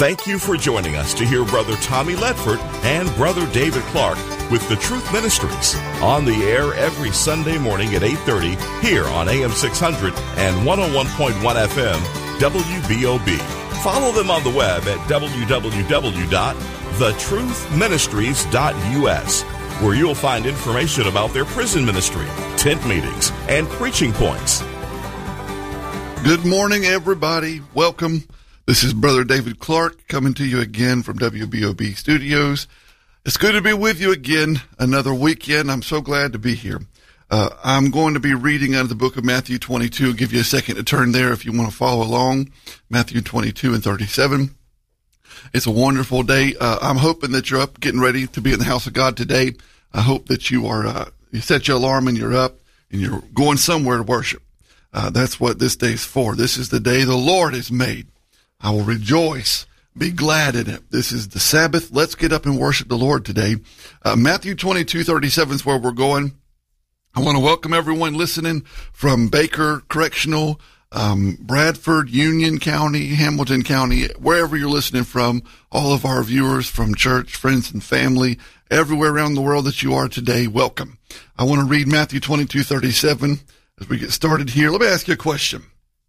Thank you for joining us to hear Brother Tommy Ledford and Brother David Clark with The Truth Ministries, on the air every Sunday morning at 8:30 here on AM 600 and 101.1 FM WBOB. Follow them on the web at www.thetruthministries.us, where you'll find information about their prison ministry, tent meetings, and preaching points. Good morning, everybody. Welcome. This is Brother David Clark coming to you again from WBOB Studios. It's good to be with you again another weekend. I'm so glad to be here. I'm going to be reading out of the book of Matthew 22. I'll give you a second to turn there if you want to follow along. Matthew 22 and 37. It's a wonderful day. I'm hoping that you're up getting ready to be in the house of God today. I hope that you are, you set your alarm and you're up and you're going somewhere to worship. That's what this day is for. This is the day the Lord has made. I will rejoice, be glad in it. This is the Sabbath. Let's get up and worship the Lord today. Matthew 22:37 is where we're going. I want to welcome everyone listening from Baker Correctional, Bradford, Union County, Hamilton County, wherever you're listening from, all of our viewers from church, friends, and family, everywhere around the world that you are today, welcome. I want to read Matthew 22:37 as we get started here. Let me ask you a question.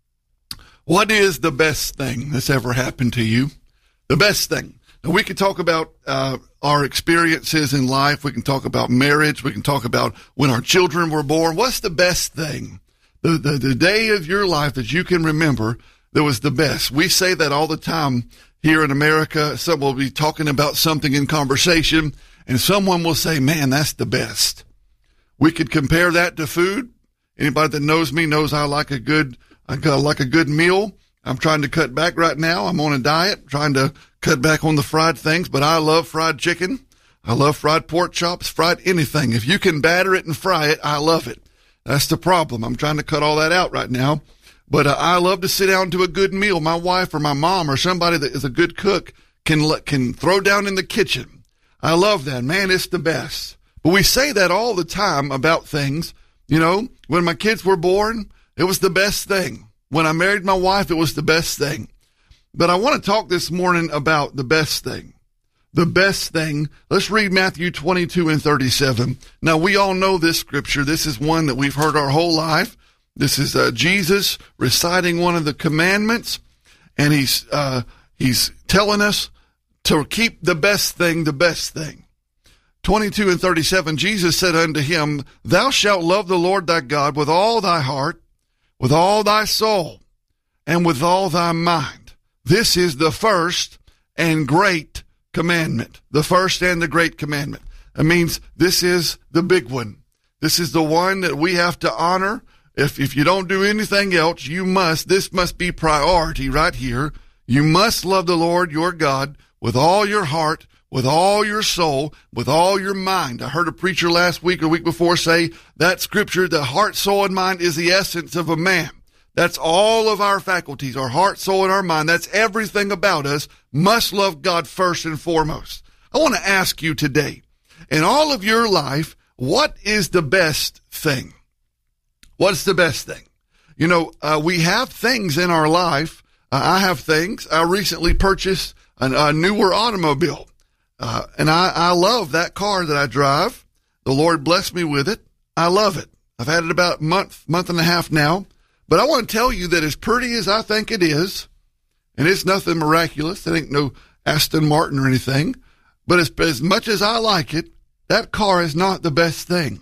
What is the best thing that's ever happened to you? The best thing. Now, we can talk about our experiences in life. We can talk about marriage. We can talk about when our children were born. What's the best thing? The day of your life that you can remember that was the best. We say that all the time here in America. Someone will be talking about something in conversation, and someone will say, man, that's the best. We could compare that to food. Anybody that knows me knows I like a good meal. I'm trying to cut back right now. I'm on a diet, trying to cut back on the fried things, but I love fried chicken. I love fried pork chops, fried anything. If you can batter it and fry it, I love it. That's the problem. I'm trying to cut all that out right now. But I love to sit down to a good meal. My wife or my mom or somebody that is a good cook can throw down in the kitchen. I love that. Man, it's the best. But we say that all the time about things. You know, when my kids were born, it was the best thing. When I married my wife, it was the best thing. But I want to talk this morning about the best thing. The best thing. Let's read Matthew 22 and 37. Now, we all know this scripture. This is one that we've heard our whole life. This is Jesus reciting one of the commandments, and he's telling us to keep the best thing the best thing. 22 and 37, Jesus said unto him, Thou shalt love the Lord thy God with all thy heart, with all thy soul, and with all thy mind. This is the first and great commandment. The first and the great commandment. That means this is the big one. This is the one that we have to honor. If you don't do anything else, this must be priority right here. You must love the Lord your God with all your heart, with all your soul, with all your mind. I heard a preacher last week or week before say that scripture, the heart, soul, and mind is the essence of a man. That's all of our faculties, our heart, soul, and our mind. That's everything about us. Must love God first and foremost. I want to ask you today, in all of your life, what is the best thing? What's the best thing? You know, we have things in our life. I have things. I recently purchased a newer automobile. And I love that car that I drive. The Lord blessed me with it. I love it. I've had it about a month and a half now. But I want to tell you that as pretty as I think it is, and it's nothing miraculous, it ain't no Aston Martin or anything, but as much as I like it, that car is not the best thing.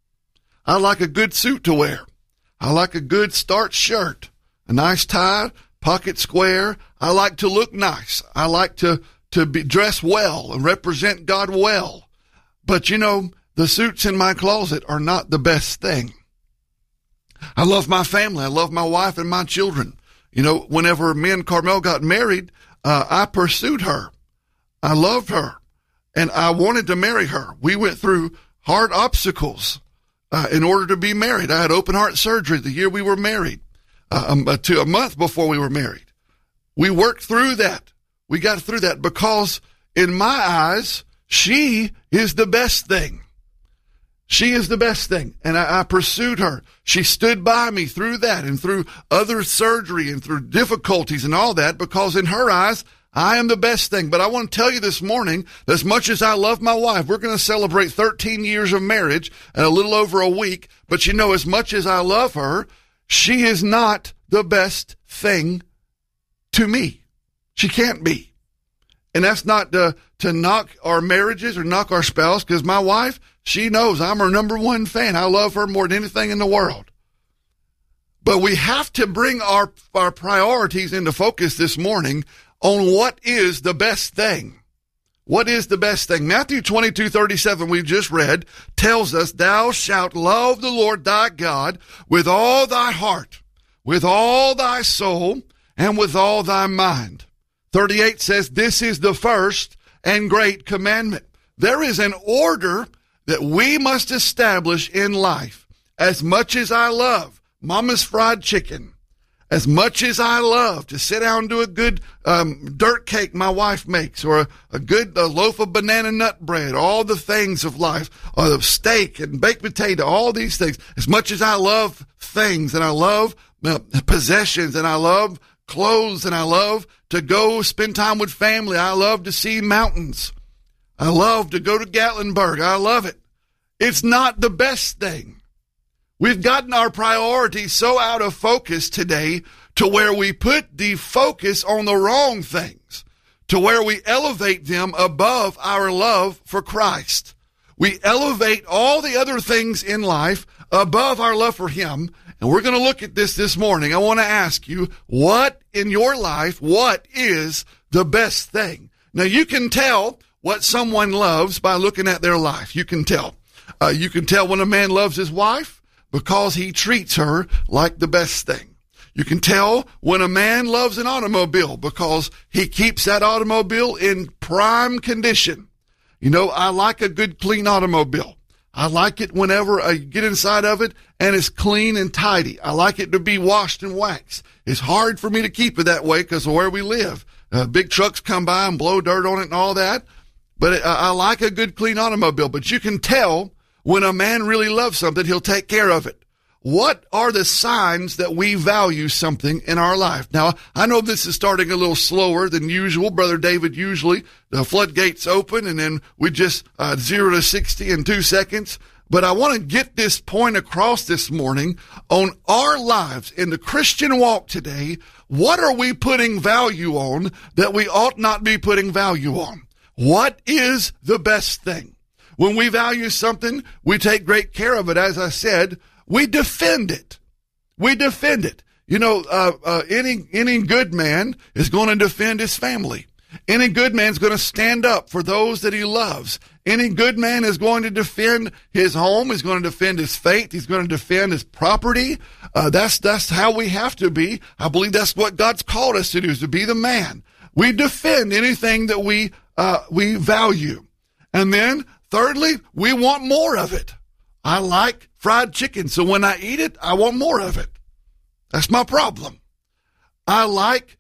I like a good suit to wear. I like a good starched shirt, a nice tie, pocket square. I like to look nice. I like to be dressed well and represent God well. But you know, the suits in my closet are not the best thing. I love my family. I love my wife and my children. You know, whenever me and Carmel got married, I pursued her. I loved her and I wanted to marry her. We went through hard obstacles in order to be married. I had open heart surgery the year we were married, to a month before we were married. We worked through that. We got through that because in my eyes, she is the best thing. She is the best thing. And I pursued her. She stood by me through that and through other surgery and through difficulties and all that because in her eyes, I am the best thing. But I want to tell you this morning, as much as I love my wife, we're going to celebrate 13 years of marriage in a little over a week. But as much as I love her, she is not the best thing to me. She can't be. And that's not to knock our marriages or knock our spouse, because my wife, she knows I'm her number one fan. I love her more than anything in the world. But we have to bring our priorities into focus this morning on what is the best thing. What is the best thing? Matthew 22:37 we just read tells us, thou shalt love the Lord thy God with all thy heart, with all thy soul, and with all thy mind. 38 says, this is the first and great commandment. There is an order that we must establish in life. As much as I love Mama's fried chicken, as much as I love to sit down and do a good dirt cake my wife makes, or a good loaf of banana nut bread, all the things of life, or the steak and baked potato, all these things, as much as I love things, and I love possessions, and I love clothes, and I love to go spend time with family, I love to see mountains, I love to go to Gatlinburg, I love it. It's not the best thing. We've gotten our priorities so out of focus today to where we put the focus on the wrong things, to where we elevate them above our love for Christ. We elevate all the other things in life above our love for Him. And we're going to look at this morning. I want to ask you, what in your life, what is the best thing? Now, you can tell what someone loves by looking at their life. You can tell. You can tell when a man loves his wife because he treats her like the best thing. You can tell when a man loves an automobile because he keeps that automobile in prime condition. I like a good, clean automobile. I like it whenever I get inside of it and it's clean and tidy. I like it to be washed and waxed. It's hard for me to keep it that way because of where we live. Big trucks come by and blow dirt on it and all that. But I like a good, clean automobile. But you can tell when a man really loves something, he'll take care of it. What are the signs that we value something in our life? Now, I know this is starting a little slower than usual. Brother David, usually the floodgates open and then we just 0 to 60 in 2 seconds. But I want to get this point across this morning on our lives in the Christian walk today. What are we putting value on that we ought not be putting value on? What is the best thing? When we value something, we take great care of it. As I said, we defend it. We defend it. Any good man is going to defend his family. Any good man is going to stand up for those that he loves. Any good man is going to defend his home. He's going to defend his faith. He's going to defend his property. That's how we have to be. I believe that's what God's called us to do, is to be the man. We defend anything that we value. And then, thirdly, we want more of it. I like fried chicken, so when I eat it, I want more of it. That's my problem. I like,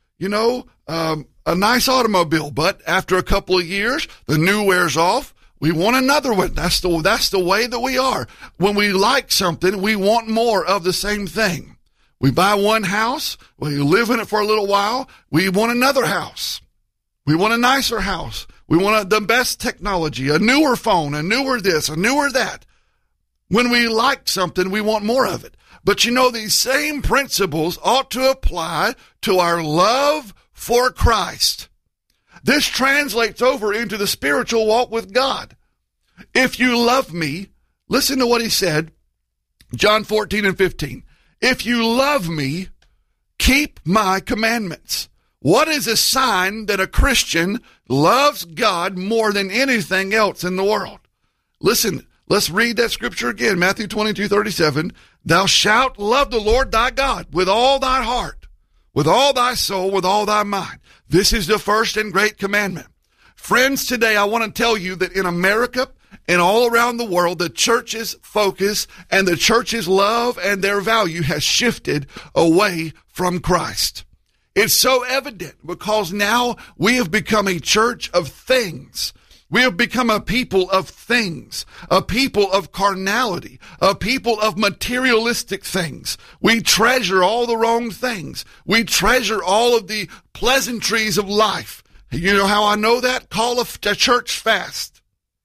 a nice automobile, but after a couple of years, the new wears off. We want another one. That's the way that we are. When we like something, we want more of the same thing. We buy one house, we live in it for a little while, we want another house. We want a nicer house. We want the best technology, a newer phone, a newer this, a newer that. When we like something, we want more of it. But these same principles ought to apply to our love for Christ. This translates over into the spiritual walk with God. If you love me, listen to what he said, John 14:15. If you love me, keep my commandments. What is a sign that a Christian loves God more than anything else in the world? Listen, let's read that scripture again, Matthew 22:37. Thou shalt love the Lord thy God with all thy heart, with all thy soul, with all thy mind. This is the first and great commandment. Friends, today I want to tell you that in America and all around the world, the church's focus and the church's love and their value has shifted away from Christ. It's so evident because now we have become a church of things. We have become a people of things, a people of carnality, a people of materialistic things. We treasure all the wrong things. We treasure all of the pleasantries of life. You know how I know that? Call a church fast.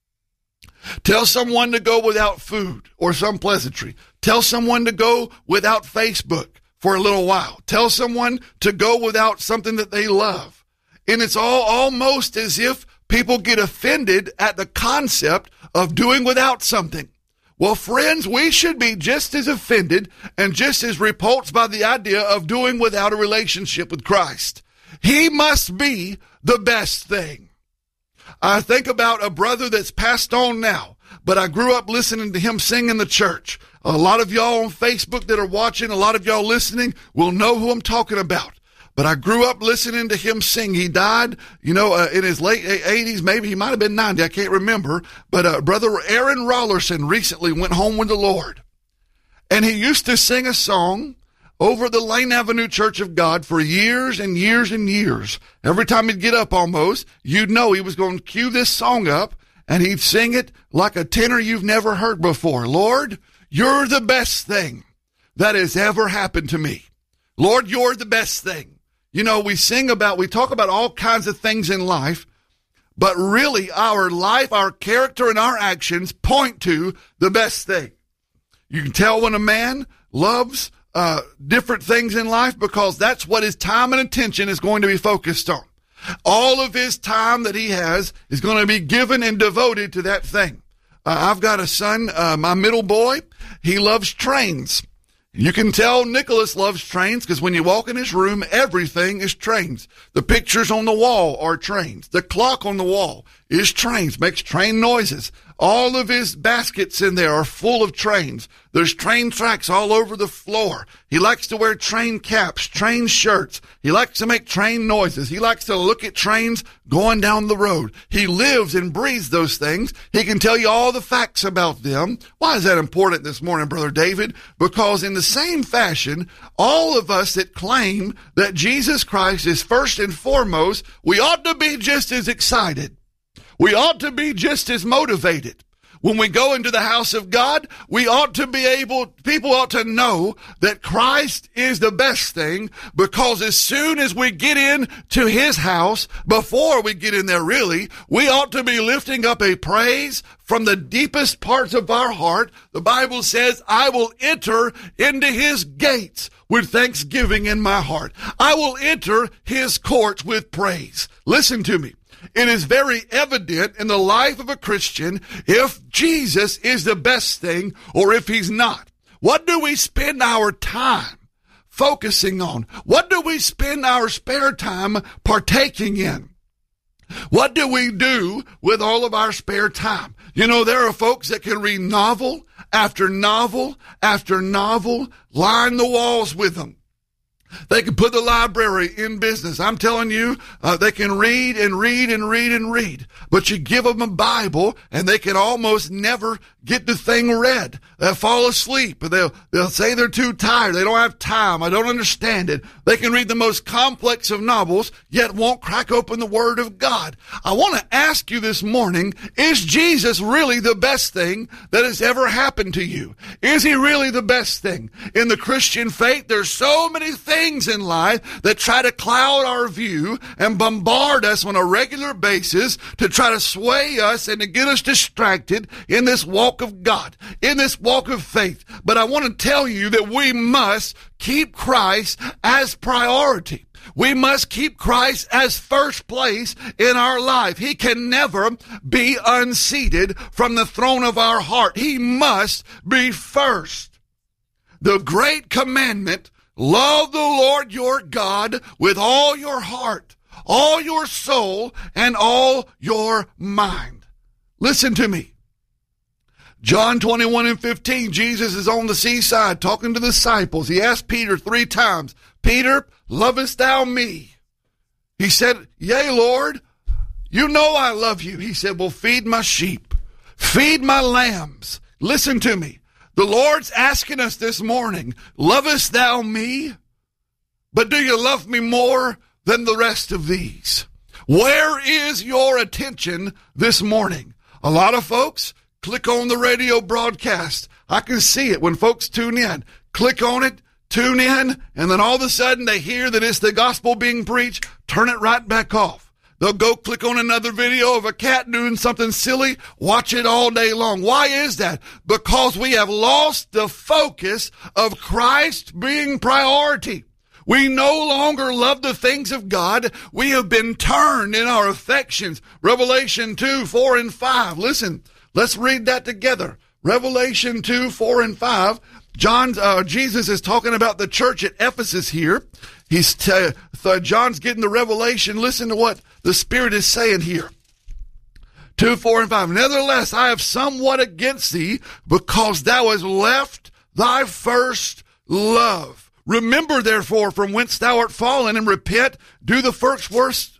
Tell someone to go without food or some pleasantry. Tell someone to go without Facebook for a little while. Tell someone to go without something that they love. And it's almost as if people get offended at the concept of doing without something. Well, friends, we should be just as offended and just as repulsed by the idea of doing without a relationship with Christ. He must be the best thing. I think about a brother that's passed on now, but I grew up listening to him sing in the church. A lot of y'all on Facebook that are watching, a lot of y'all listening will know who I'm talking about. But I grew up listening to him sing. He died, in his late 80s. Maybe he might have been 90. I can't remember. But Brother Aaron Rollerson recently went home with the Lord. And he used to sing a song over the Lane Avenue Church of God for years and years and years. Every time he'd get up almost, you'd know he was going to cue this song up, and he'd sing it like a tenor you've never heard before. Lord, you're the best thing that has ever happened to me. Lord, you're the best thing. We talk about all kinds of things in life, but really our life, our character, and our actions point to the best thing. You can tell when a man loves different things in life because that's what his time and attention is going to be focused on. All of his time that he has is going to be given and devoted to that thing. I've got a son, my middle boy, he loves trains. You can tell Nicholas loves trains because when you walk in his room, everything is trains. The pictures on the wall are trains. The clock on the wall is trains, makes train noises. All of his baskets in there are full of trains. There's train tracks all over the floor. He likes to wear train caps, train shirts. He likes to make train noises. He likes to look at trains going down the road. He lives and breathes those things. He can tell you all the facts about them. Why is that important this morning, Brother David? Because in the same fashion, all of us that claim that Jesus Christ is first and foremost, we ought to be just as excited. We ought to be just as motivated. When we go into the house of God, people ought to know that Christ is the best thing, because as soon as we get into his house, before we get in there really, we ought to be lifting up a praise from the deepest parts of our heart. The Bible says, I will enter into his gates with thanksgiving in my heart. I will enter his courts with praise. Listen to me. It is very evident in the life of a Christian if Jesus is the best thing or if he's not. What do we spend our time focusing on? What do we spend our spare time partaking in? What do we do with all of our spare time? There are folks that can read novel after novel after novel, line the walls with them. They can put the library in business. I'm telling you, they can read and read and read and read. But you give them a Bible, and they can almost never get the thing read. They'll fall asleep. They'll say they're too tired. They don't have time. I don't understand it. They can read the most complex of novels, yet won't crack open the Word of God. I want to ask you this morning, is Jesus really the best thing that has ever happened to you? Is he really the best thing? In the Christian faith, there's so many things in life that try to cloud our view and bombard us on a regular basis to try to sway us and to get us distracted in this walk of God, in this walk of faith. But I want to tell you that we must keep Christ as priority. We must keep Christ as first place in our life. He can never be unseated from the throne of our heart. He must be first. The great commandment, love the Lord your God with all your heart, all your soul, and all your mind. Listen to me. John 21:15, Jesus is on the seaside talking to the disciples. He asked Peter 3 times, Peter, lovest thou me? He said, yea, Lord, you know I love you. He said, well, feed my sheep, feed my lambs. Listen to me. The Lord's asking us this morning, lovest thou me? But do you love me more than the rest of these? Where is your attention this morning? A lot of folks click on the radio broadcast. I can see it when folks tune in. Click on it, tune in, and then all of a sudden they hear that it's the gospel being preached, turn it right back off. They'll go click on another video of a cat doing something silly, watch it all day long. Why is that? Because we have lost the focus of Christ being priority. We no longer love the things of God. We have been turned in our affections. Revelation 2, 4, and 5. Listen, let's read that together. Revelation 2, 4, and 5. Jesus is talking about the church at Ephesus here. John's getting the revelation. Listen to what the Spirit is saying here. 2, 4, and 5. Nevertheless, I have somewhat against thee, because thou hast left thy first love. Remember, therefore, from whence thou art fallen, and repent, do the first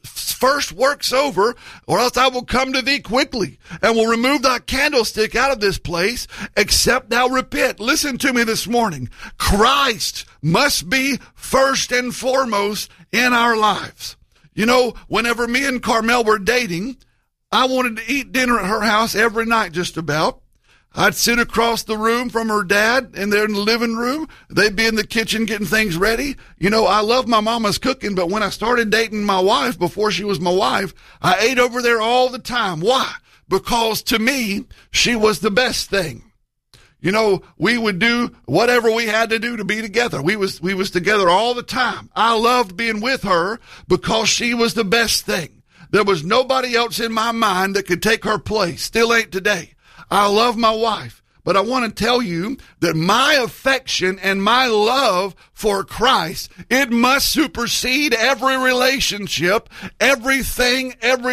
works over, or else I will come to thee quickly, and will remove thy candlestick out of this place, except thou repent. Listen to me this morning. Christ must be first and foremost in our lives. You know, whenever me and Carmel were dating, I wanted to eat dinner at her house every night just about. I'd sit across the room from her dad, and they're in the living room. They'd be in the kitchen getting things ready. You know, I love my mama's cooking, but when I started dating my wife, before she was my wife, I ate over there all the time. Why? Because to me, she was the best thing. You know, we would do whatever we had to do to be together. We was together all the time. I loved being with her because she was the best thing. There was nobody else in my mind that could take her place. Still ain't today. I love my wife, but I want to tell you that my affection and my love for Christ, it must supersede every relationship, everything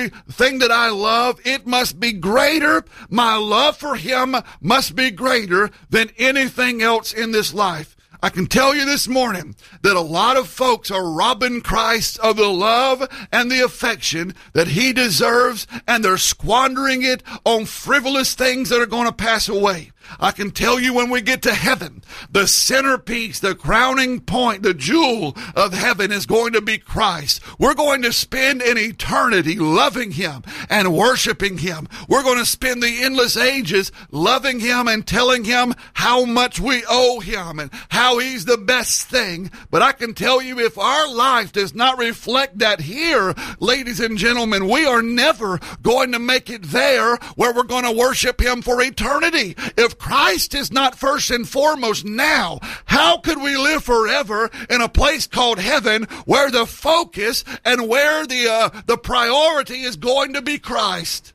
that I love. It must be greater. My love for Him must be greater than anything else in this life. I can tell you this morning that a lot of folks are robbing Christ of the love and the affection that He deserves, and they're squandering it on frivolous things that are going to pass away. I can tell you when we get to heaven, the centerpiece, the crowning point, the jewel of heaven is going to be Christ. We're going to spend an eternity loving Him and worshiping Him. We're going to spend the endless ages loving Him and telling Him how much we owe Him and how He's the best thing. But I can tell you, if our life does not reflect that here, ladies and gentlemen, we are never going to make it there where we're going to worship Him for eternity. If Christ is not first and foremost now, how could we live forever in a place called heaven where the focus and where the priority is going to be Christ?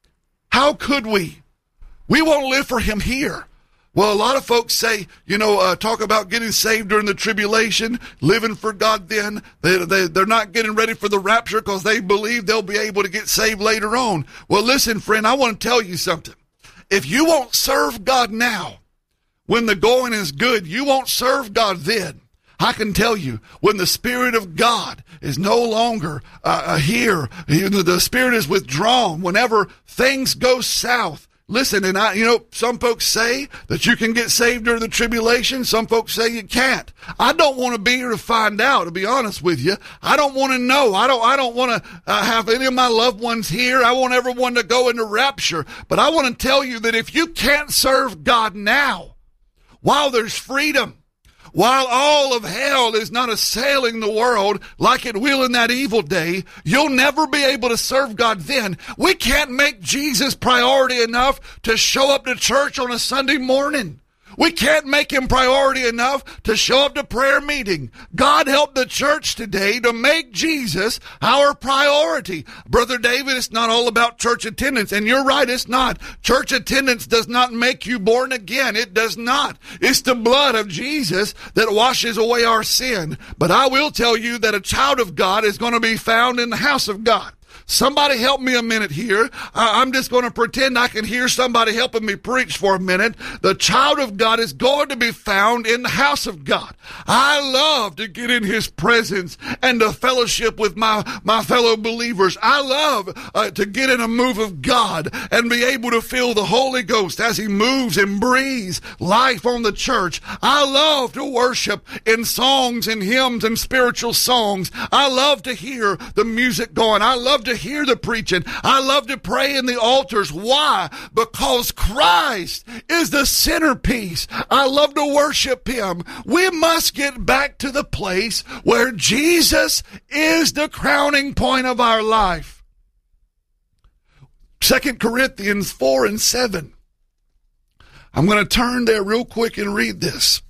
How could we? We won't live for Him here. Well, a lot of folks say, talk about getting saved during the tribulation, living for God then. They're not getting ready for the rapture because they believe they'll be able to get saved later on. Well, listen, friend, I want to tell you something. If you won't serve God now, when the going is good, you won't serve God then. I can tell you, when the Spirit of God is no longer here, the Spirit is withdrawn, whenever things go south. Listen, and some folks say that you can get saved during the tribulation. Some folks say you can't. I don't want to be here to find out, to be honest with you. I don't want to know. I don't want to have any of my loved ones here. I want everyone to go into rapture. But I want to tell you that if you can't serve God now, while there's freedom, while all of hell is not assailing the world like it will in that evil day, you'll never be able to serve God then. We can't make Jesus priority enough to show up to church on a Sunday morning. We can't make Him priority enough to show up to prayer meeting. God help the church today to make Jesus our priority. Brother David, it's not all about church attendance. And you're right, it's not. Church attendance does not make you born again. It does not. It's the blood of Jesus that washes away our sin. But I will tell you that a child of God is going to be found in the house of God. Somebody help me a minute here. I'm just going to pretend I can hear somebody helping me preach for a minute. The child of God is going to be found in the house of God. I love to get in His presence and to fellowship with my fellow believers. I love to get in a move of God and be able to feel the Holy Ghost as He moves and breathes life on the church. I love to worship in songs and hymns and spiritual songs. I love to hear the music going. I love to hear the preaching. I love to pray in the altars. Why? Because Christ is the centerpiece. I love to worship Him. We must get back to the place where Jesus is the crowning point of our life. 2 Corinthians 4 and 7. I'm going to turn there real quick and read this.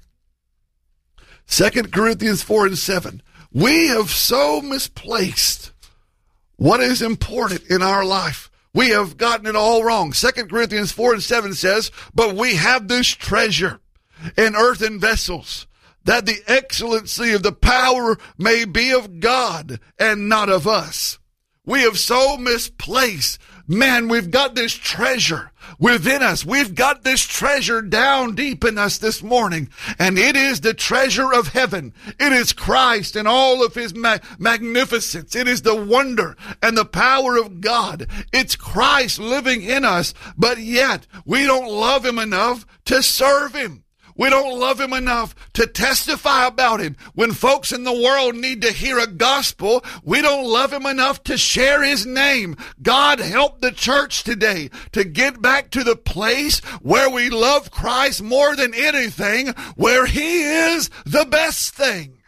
2 Corinthians 4 and 7. We have so misplaced what is important in our life. We have gotten it all wrong. 2 Corinthians 4 and 7 says, but we have this treasure in earthen vessels, that the excellency of the power may be of God and not of us. We have so misplaced. Man, we've got this treasure within us. We've got this treasure down deep in us this morning. And it is the treasure of heaven. It is Christ and all of his magnificence. It is the wonder and the power of God. It's Christ living in us. But yet we don't love him enough to serve him. We don't love him enough to testify about him. When folks in the world need to hear a gospel, we don't love him enough to share his name. God help the church today to get back to the place where we love Christ more than anything, where he is the best thing.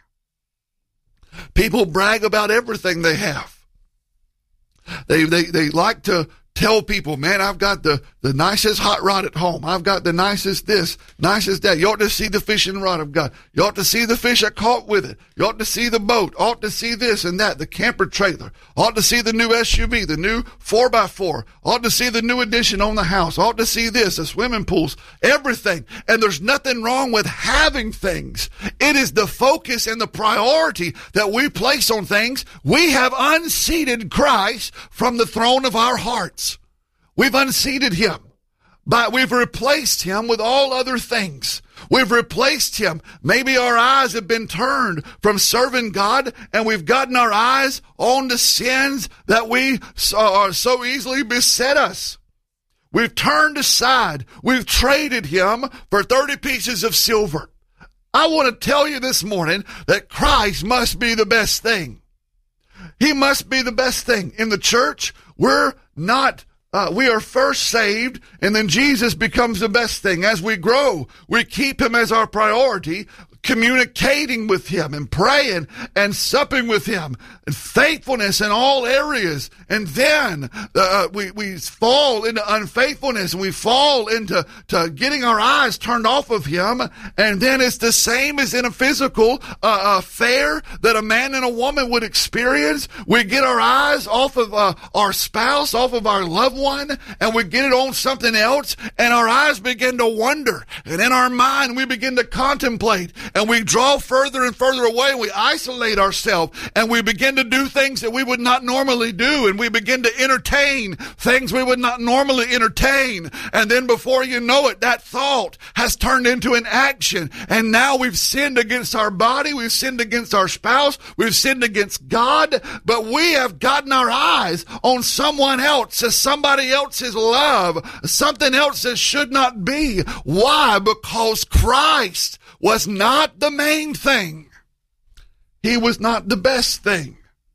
People brag about everything they have. They like to tell people, man, I've got the nicest hot rod at home. I've got the nicest this, nicest that. You ought to see the fishing rod I've got. You ought to see the fish I caught with it. You ought to see the boat. Ought to see this and that, the camper trailer. Ought to see the new SUV, the new 4x4. Ought to see the new addition on the house. Ought to see this, the swimming pools, everything. And there's nothing wrong with having things. It is the focus and the priority that we place on things. We have unseated Christ from the throne of our hearts. We've unseated him, but we've replaced him with all other things. We've replaced him. Maybe our eyes have been turned from serving God, and we've gotten our eyes on the sins that we are so easily beset us. We've turned aside. We've traded him for 30 pieces of silver. I want to tell you this morning that Christ must be the best thing. He must be the best thing. In the church, we're not we are first saved, and then Jesus becomes the best thing. As we grow, we keep him as our priority, communicating with him and praying and supping with him, and faithfulness in all areas. And then we fall into unfaithfulness, and we fall into getting our eyes turned off of him. And then it's the same as in a physical affair that a man and a woman would experience. We get our eyes off of our spouse, off of our loved one, and we get it on something else, and our eyes begin to wander. And in our mind, we begin to contemplate. And we draw further and further away, and we isolate ourselves, and we begin to do things that we would not normally do, and we begin to entertain things we would not normally entertain. And then before you know it, that thought has turned into an action, and now we've sinned against our body, we've sinned against our spouse, we've sinned against God, but we have gotten our eyes on someone else, somebody else's love, something else that should not be. Why? Because Christ was not the main thing. He was not the best thing.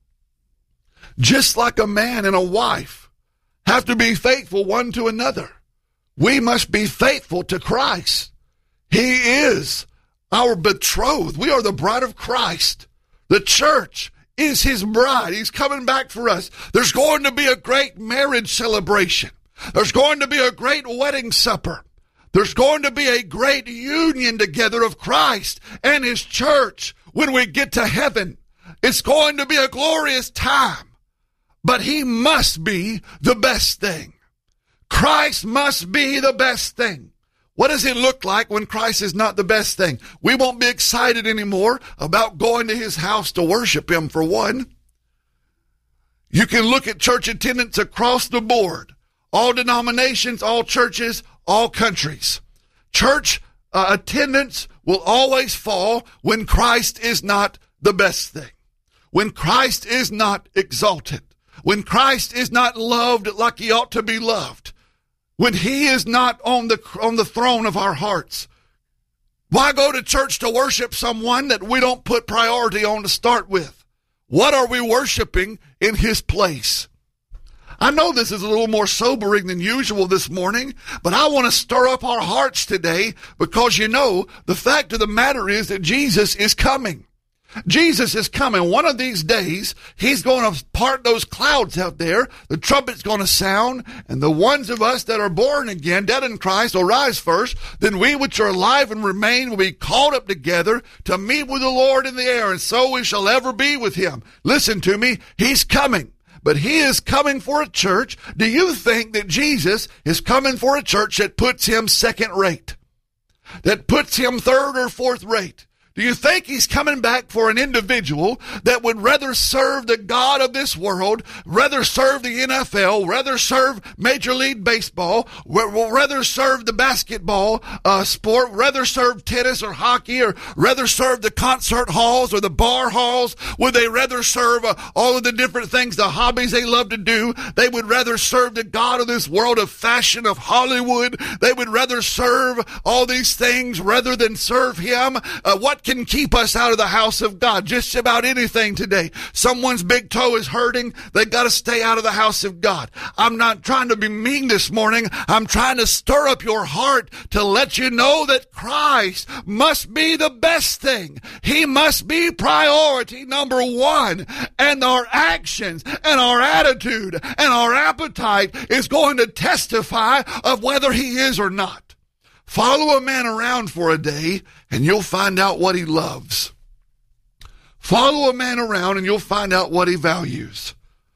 Just like a man and a wife have to be faithful one to another, we must be faithful to Christ. He is our betrothed. We are the bride of Christ. The church is his bride. He's coming back for us. There's going to be a great marriage celebration. There's going to be a great wedding supper. There's going to be a great union together of Christ and his church when we get to heaven. It's going to be a glorious time, but he must be the best thing. Christ must be the best thing. What does it look like when Christ is not the best thing? We won't be excited anymore about going to his house to worship him, for one. You can look at church attendance across the board. All denominations, all churches, all countries. Church attendance will always fall when Christ is not the best thing. When Christ is not exalted. When Christ is not loved like he ought to be loved. When he is not on the throne of our hearts. Why go to church to worship someone that we don't put priority on to start with? What are we worshiping in his place? I know this is a little more sobering than usual this morning, but I want to stir up our hearts today because, you know, the fact of the matter is that Jesus is coming. Jesus is coming. One of these days, he's going to part those clouds out there. The trumpet's going to sound, and the ones of us that are born again, dead in Christ, will rise first. Then we which are alive and remain will be called up together to meet with the Lord in the air, and so we shall ever be with him. Listen to me. He's coming. But he is coming for a church. Do you think that Jesus is coming for a church that puts him second rate? That puts him third or fourth rate? Do you think he's coming back for an individual that would rather serve the God of this world, rather serve the NFL, rather serve Major League Baseball, rather serve the basketball sport, rather serve tennis or hockey, or rather serve the concert halls or the bar halls? Would they rather serve all of the different things, the hobbies they love to do? They would rather serve the God of this world of fashion, of Hollywood. They would rather serve all these things rather than serve him. What can keep us out of the house of God? Just about anything today. Someone's big toe is hurting. They got to stay out of the house of God. I'm not trying to be mean this morning. I'm trying to stir up your heart to let you know that Christ must be the best thing. He must be priority number one. And our actions and our attitude and our appetite is going to testify of whether he is or not. Follow a man around for a day, and you'll find out what he loves. Follow a man around, and you'll find out what he values.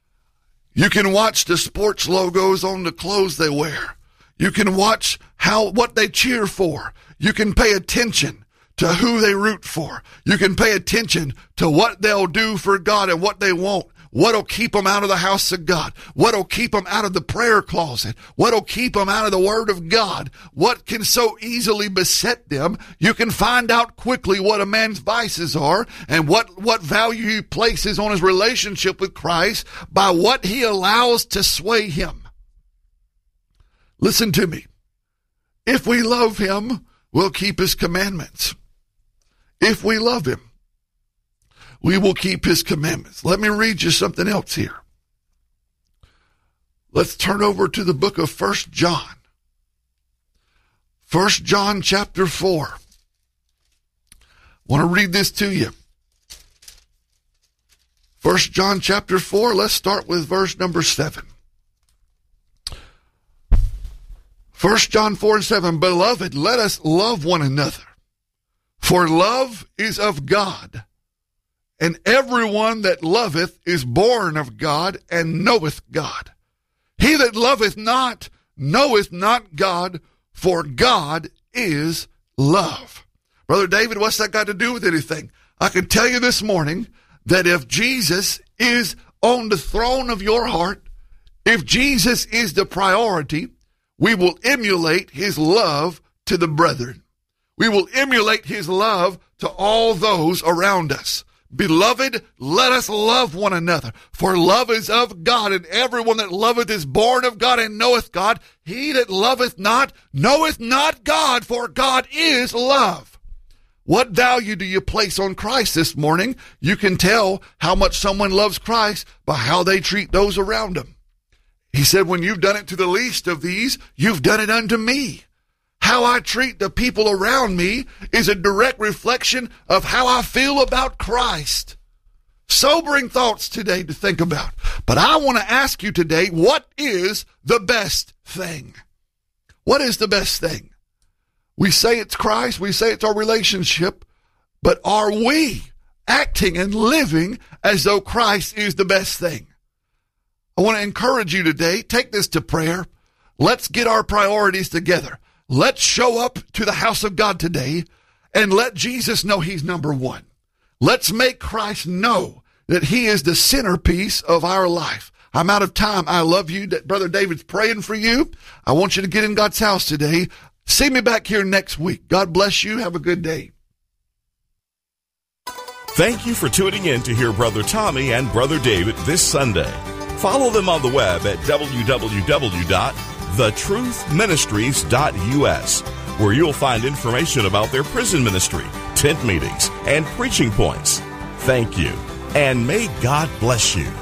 You can watch the sports logos on the clothes they wear. You can watch what they cheer for. You can pay attention to who they root for. You can pay attention to what they'll do for God and what they won't. What'll keep them out of the house of God? What'll keep them out of the prayer closet? What'll keep them out of the Word of God? What can so easily beset them? You can find out quickly what a man's vices are and what value he places on his relationship with Christ by what he allows to sway him. Listen to me. If we love him, we'll keep his commandments. If we love him, we will keep his commandments. Let me read you something else here. Let's turn over to the book of 1 John. 1 John chapter 4. I want to read this to you. 1 John chapter 4, let's start with verse number 7. 1 John 4 and 7, Beloved, let us love one another, for love is of God. And everyone that loveth is born of God and knoweth God. He that loveth not knoweth not God, for God is love. Brother David, what's that got to do with anything? I can tell you this morning that if Jesus is on the throne of your heart, if Jesus is the priority, we will emulate his love to the brethren. We will emulate his love to all those around us. Beloved, let us love one another, for love is of God, and everyone that loveth is born of God and knoweth God. He that loveth not knoweth not God, for God is love. What value do you place on Christ this morning? You can tell how much someone loves Christ by how they treat those around them. He said, when you've done it to the least of these, you've done it unto me. How I treat the people around me is a direct reflection of how I feel about Christ. Sobering thoughts today to think about. But I want to ask you today, what is the best thing? What is the best thing? We say it's Christ, we say it's our relationship, but are we acting and living as though Christ is the best thing? I want to encourage you today, take this to prayer. Let's get our priorities together. Let's show up to the house of God today and let Jesus know he's number one. Let's make Christ know that he is the centerpiece of our life. I'm out of time. I love you. Brother David's praying for you. I want you to get in God's house today. See me back here next week. God bless you. Have a good day. Thank you for tuning in to hear Brother Tommy and Brother David this Sunday. Follow them on the web at www.thetruthministries.us, where you'll find information about their prison ministry, tent meetings, and preaching points. Thank you, and may God bless you.